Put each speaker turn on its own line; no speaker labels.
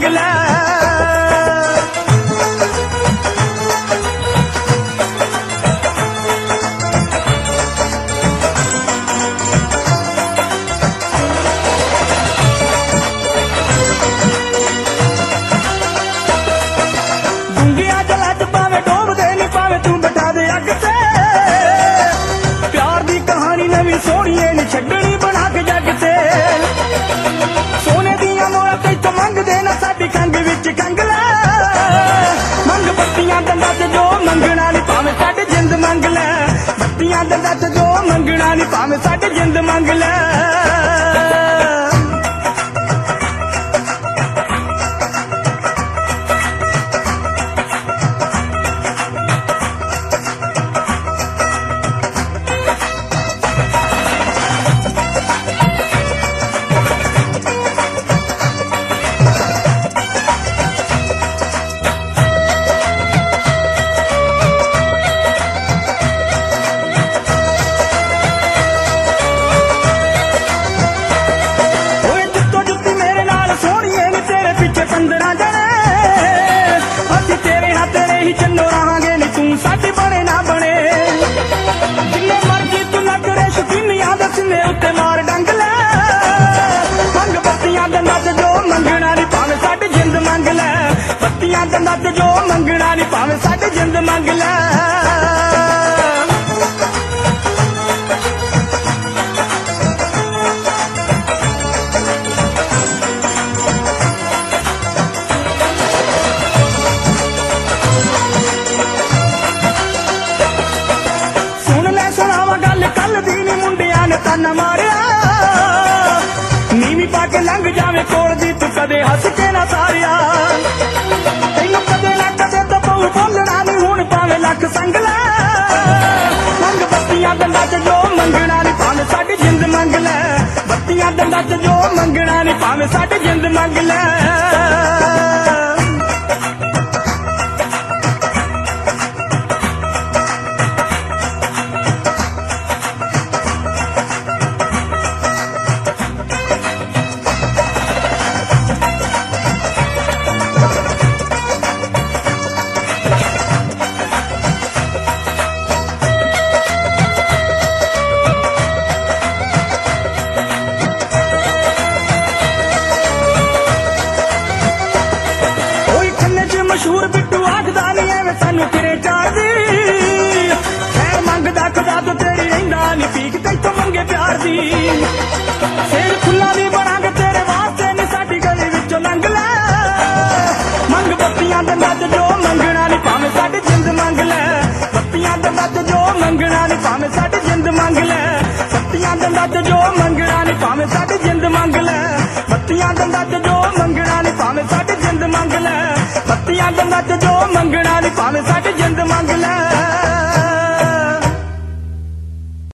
लै। डूंगिया जला च भावें डोबदे नी भावें तू बिठा दे अग ते, प्यार दी कहानी नवीं सोहणीए नी छड्डनी बना के जग ते। सोने दियां मोहरां तैथों मंगदे ना साडी कंग विच कंग लै। मंग बत्तियां दंदां च जो मंगना नी भावें साडी जिंद मंग लै। बत्तियां दंदां च जो मंगना नी भावें साडी जिंद मंग लै। साडी बने ना बने जिन्ने मर्जी तू लग रे शकीनिया दे सीने उत्ते मार डंग लै। मंग बत्तियां दंदां च जो मंगना नी भावें साडी जिंद मंग लै। बत्तियां दंदां च जो मंगना नी भावें साडी जिंद मंग लै। ताना मारिया नीवी पाके लंघ जावे कोल दी तू कदे हस के ना तारिया। तैनू कदे ना कदे तो बहु बोलना नी हुण भावें लख संग लै। मंग बत्तियां दंदां च जो मंगना नी भावें साडी जिंद मंग लै। बत्तियां दंदां च जो मंगना नी भावें साडी जिंद मंग लै। मशहूर बिट्टू आखदा नी एवें सानू किरे चाहदी। खैर मंगदा खुदा तो तेरी रहिंदा नी भीख तैथों मंगे प्यार दी। सिर फुल्लां दी बनांगे तेरे वास्ते नी साडी गली विचों लंघ लै। मंग बत्तियां दंदां च जो मंगना नी भावें साडी जिंद मंग लै। बत्तियां दंदां च जो मंगना नी भावें साडी जिंद मंग लै। बत्तियां दंदां च जो मंगना नी भावें साडी जिंद मंग लै। बत्तियां दंदां च जो मंगना नी भावें साडी जिंद मंग लै। बत्तियां दंदां च जो मंगना नी भावें साडी